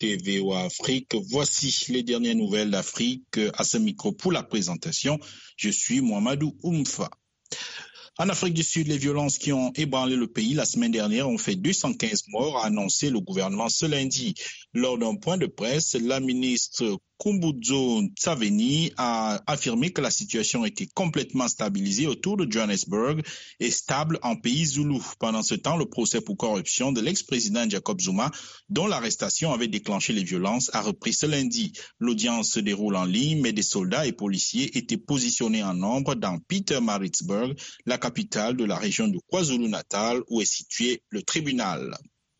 écoutez VOA Afrique. Voici les dernières nouvelles d'Afrique à ce micro pour la présentation. Je suis Mohamedou Oumfa. En Afrique du Sud, les violences qui ont ébranlé le pays la semaine dernière ont fait 215 morts, a annoncé le gouvernement ce lundi. Lors d'un point de presse, la ministre Khumbudzo Ntshavheni a affirmé que la situation était complètement stabilisée autour de Johannesburg et stable en pays zoulou. Pendant ce temps, le procès pour corruption de l'ex-président Jacob Zuma, dont l'arrestation avait déclenché les violences, a repris ce lundi. L'audience se déroule en ligne, mais des soldats et policiers étaient positionnés en nombre dans Pietermaritzburg, la capitale de la région de KwaZulu-Natal, où est situé le tribunal.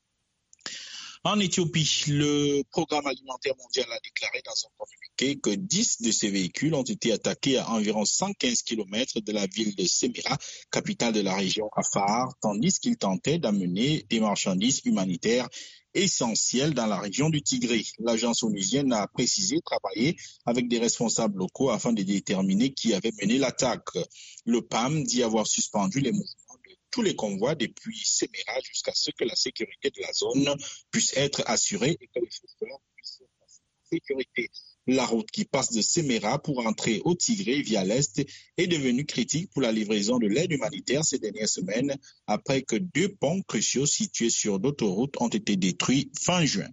En Éthiopie, le Programme alimentaire mondial a déclaré dans un communiqué que 10 de ces véhicules ont été attaqués à environ 115 km de la ville de Semira, capitale de la région Afar, tandis qu'ils tentaient d'amener des marchandises humanitaires essentielles dans la région du Tigré. L'agence onusienne a précisé travailler avec des responsables locaux afin de déterminer qui avait mené l'attaque. Le PAM dit avoir suspendu les mouvements tous les convois depuis Semira jusqu'à ce que la sécurité de la zone puisse être assurée et que les chauffeurs puissent passer en sécurité. La route qui passe de Semira pour entrer au Tigré via l'Est est devenue critique pour la livraison de l'aide humanitaire ces dernières semaines après que 2 ponts cruciaux situés sur d'autoroutes ont été détruits fin juin.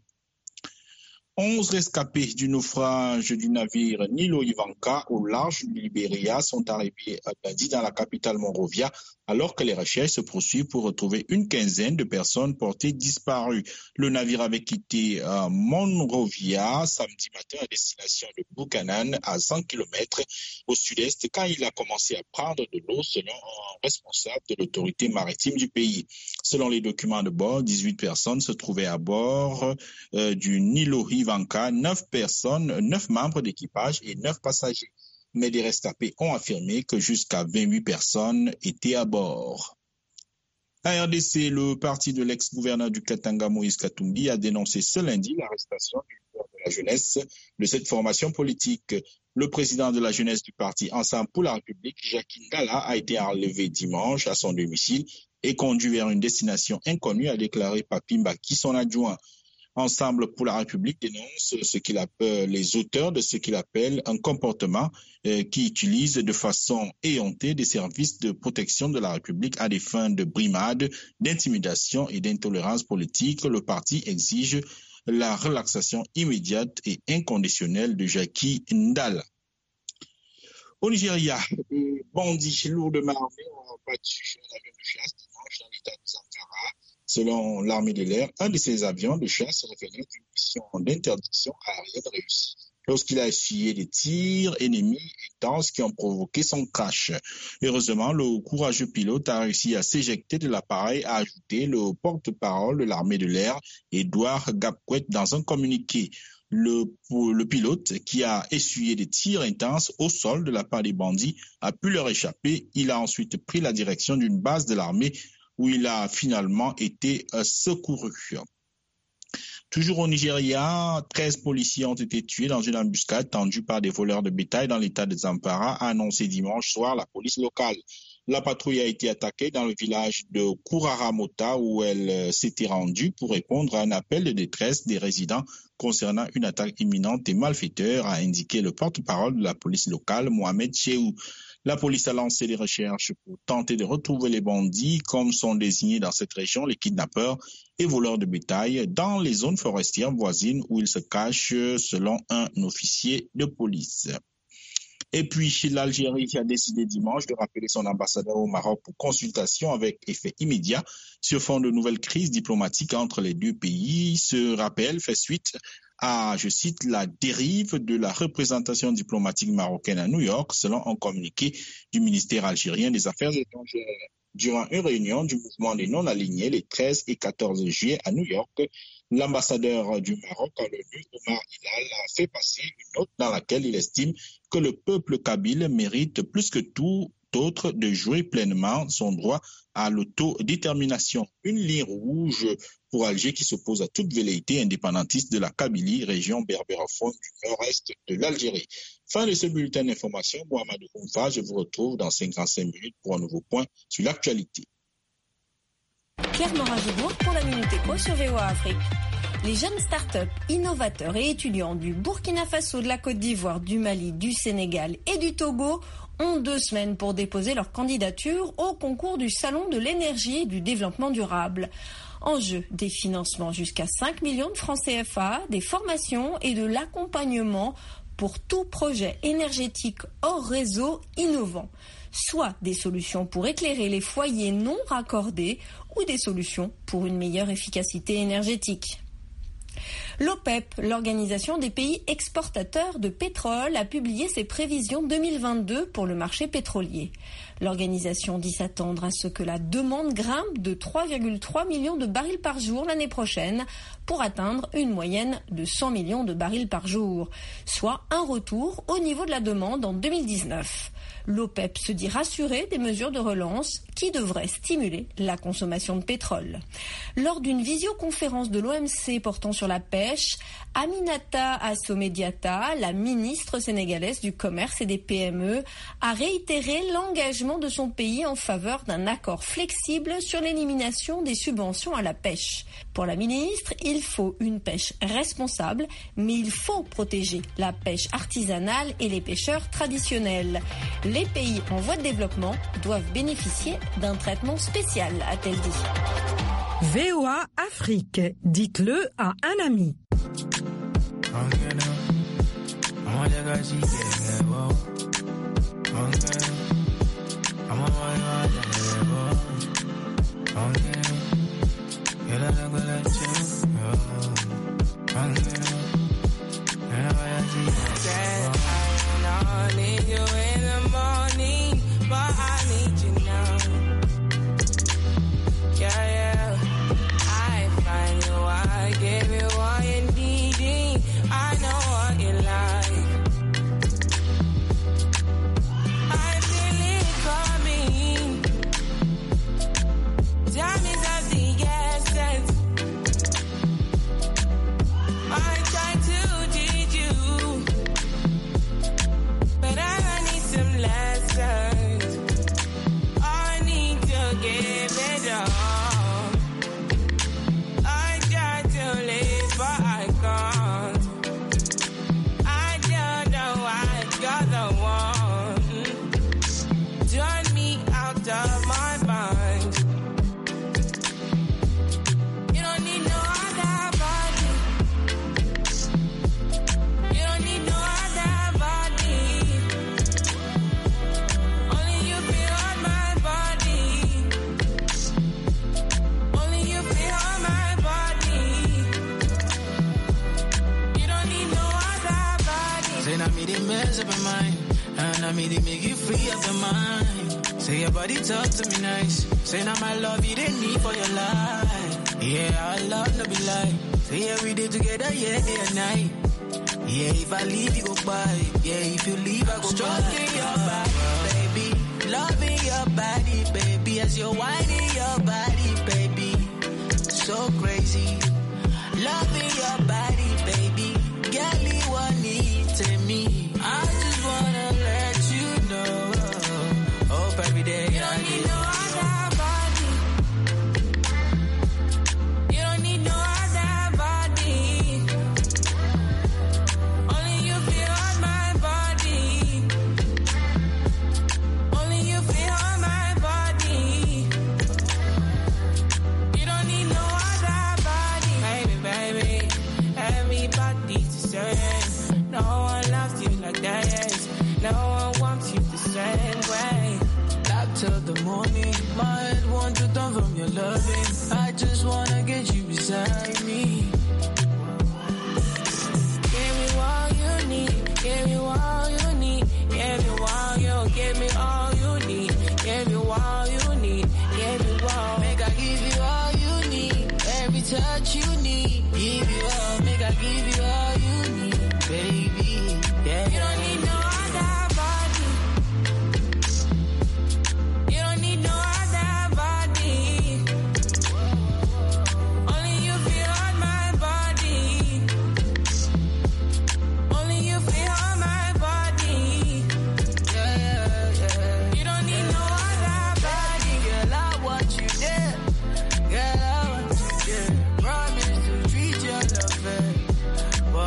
11 rescapés du naufrage du navire Nilo Ivanka au large du Libéria sont arrivés lundi dans la capitale Monrovia alors que les recherches se poursuivent pour retrouver une quinzaine de personnes portées disparues. Le navire avait quitté Monrovia samedi matin à destination de Buchanan à 100 km au sud-est quand il a commencé à prendre de l'eau selon un responsable de l'autorité maritime du pays. Selon les documents de bord, 18 personnes se trouvaient à bord du Nilo Ivanka, 9 membres d'équipage et 9 passagers. Mais des rescapés ont affirmé que jusqu'à 28 personnes étaient à bord. À RDC, le parti de l'ex-gouverneur du Katanga, Moïse Katumbi, a dénoncé ce lundi l'arrestation du leader de la jeunesse de cette formation politique. Le président de la jeunesse du parti Ensemble pour la République, Jacques Ndala, a été enlevé dimanche à son domicile et conduit vers une destination inconnue, a déclaré Papi Mbaki, son adjoint. Ensemble pour la République dénonce les auteurs de ce qu'il appelle un comportement qui utilise de façon éhontée des services de protection de la République à des fins de brimade, d'intimidation et d'intolérance politique. Le parti exige la relaxation immédiate et inconditionnelle de Jackie Ndala. Au Nigeria, des bandits lourdement armés ont battu un avion de chasse dimanche dans l'état de Zamfara. Selon l'armée de l'air, un de ces avions de chasse revenait d'une mission d'interdiction aérienne réussie lorsqu'il a essuyé des tirs ennemis intenses qui ont provoqué son crash. Heureusement, le courageux pilote a réussi à s'éjecter de l'appareil, a ajouté le porte-parole de l'armée de l'air, Edouard Gapquet, dans un communiqué. Le pilote, qui a essuyé des tirs intenses au sol de la part des bandits, a pu leur échapper. Il a ensuite pris la direction d'une base de l'armée où il a finalement été secouru. Toujours au Nigeria, 13 policiers ont été tués dans une embuscade tendue par des voleurs de bétail dans l'état de Zamfara, a annoncé dimanche soir la police locale. La patrouille a été attaquée dans le village de Kuraramota où elle s'était rendue pour répondre à un appel de détresse des résidents concernant une attaque imminente des malfaiteurs, a indiqué le porte-parole de la police locale, Mohamed Cheou. La police a lancé des recherches pour tenter de retrouver les bandits, comme sont désignés dans cette région les kidnappeurs et voleurs de bétail, dans les zones forestières voisines où ils se cachent, selon un officier de police. Et puis, l'Algérie a décidé dimanche de rappeler son ambassadeur au Maroc pour consultation avec effet immédiat sur fond de nouvelles crises diplomatiques entre les deux pays. Ce rappel fait suite à, je cite, la dérive de la représentation diplomatique marocaine à New York, selon un communiqué du ministère algérien des Affaires étrangères. Durant une réunion du mouvement des non-alignés les 13 et 14 juillet à New York, l'ambassadeur du Maroc à l'ONU, Omar Hilal, a fait passer une note dans laquelle il estime que le peuple kabyle mérite plus que tout autre de jouer pleinement son droit à l'autodétermination. Une ligne rouge pour Alger qui s'oppose à toute velléité indépendantiste de la Kabylie, région berbérophone du nord-est de l'Algérie. Fin de ce bulletin d'information. Mohamed Oumfa, je vous retrouve dans 55 minutes pour un nouveau point sur l'actualité. Pierre Morin-Gibourg pour la Minute Éco sur VOA Afrique. Les jeunes start-up, innovateurs et étudiants du Burkina Faso, de la Côte d'Ivoire, du Mali, du Sénégal et du Togo ont 2 semaines pour déposer leur candidature au concours du Salon de l'énergie et du développement durable. En jeu, des financements jusqu'à 5 millions de francs CFA, des formations et de l'accompagnement pour tout projet énergétique hors réseau innovant, soit des solutions pour éclairer les foyers non raccordés ou des solutions pour une meilleure efficacité énergétique. L'OPEP, l'Organisation des pays exportateurs de pétrole, a publié ses prévisions 2022 pour le marché pétrolier. L'organisation dit s'attendre à ce que la demande grimpe de 3,3 millions de barils par jour l'année prochaine pour atteindre une moyenne de 100 millions de barils par jour, soit un retour au niveau de la demande en 2019. L'OPEP se dit rassurée des mesures de relance qui devraient stimuler la consommation de pétrole. Lors d'une visioconférence de l'OMC portant sur la pêche, Aminata Assome-Diatta, la ministre sénégalaise du Commerce et des PME, a réitéré l'engagement de son pays en faveur d'un accord flexible sur l'élimination des subventions à la pêche. Pour la ministre, il faut une pêche responsable, mais il faut protéger la pêche artisanale et les pêcheurs traditionnels. Les pays en voie de développement doivent bénéficier d'un traitement spécial, a-t-elle dit. VOA Afrique, dites-le à un ami. Say your body talk to me nice. Say now my love you didn't need for your life. Yeah, our love no be lie. Say every day together, yeah, day and night. Yeah, if I leave you go by. Yeah, if you leave I go stroking your body, baby. Loving your body, baby. As you're whining your body, baby. So crazy. Loving your body, baby. Girl, you want need to me. I just wanna let you know. Hope every day you don't need no other body. You don't need no other body. Only you feel on my body. Only you feel on my body. You don't need no other body. Baby, everybody's the same. No one loves you like that. No one wants you the same way. Till the morning, my head wants to turn from your loving. I just wanna get you beside me.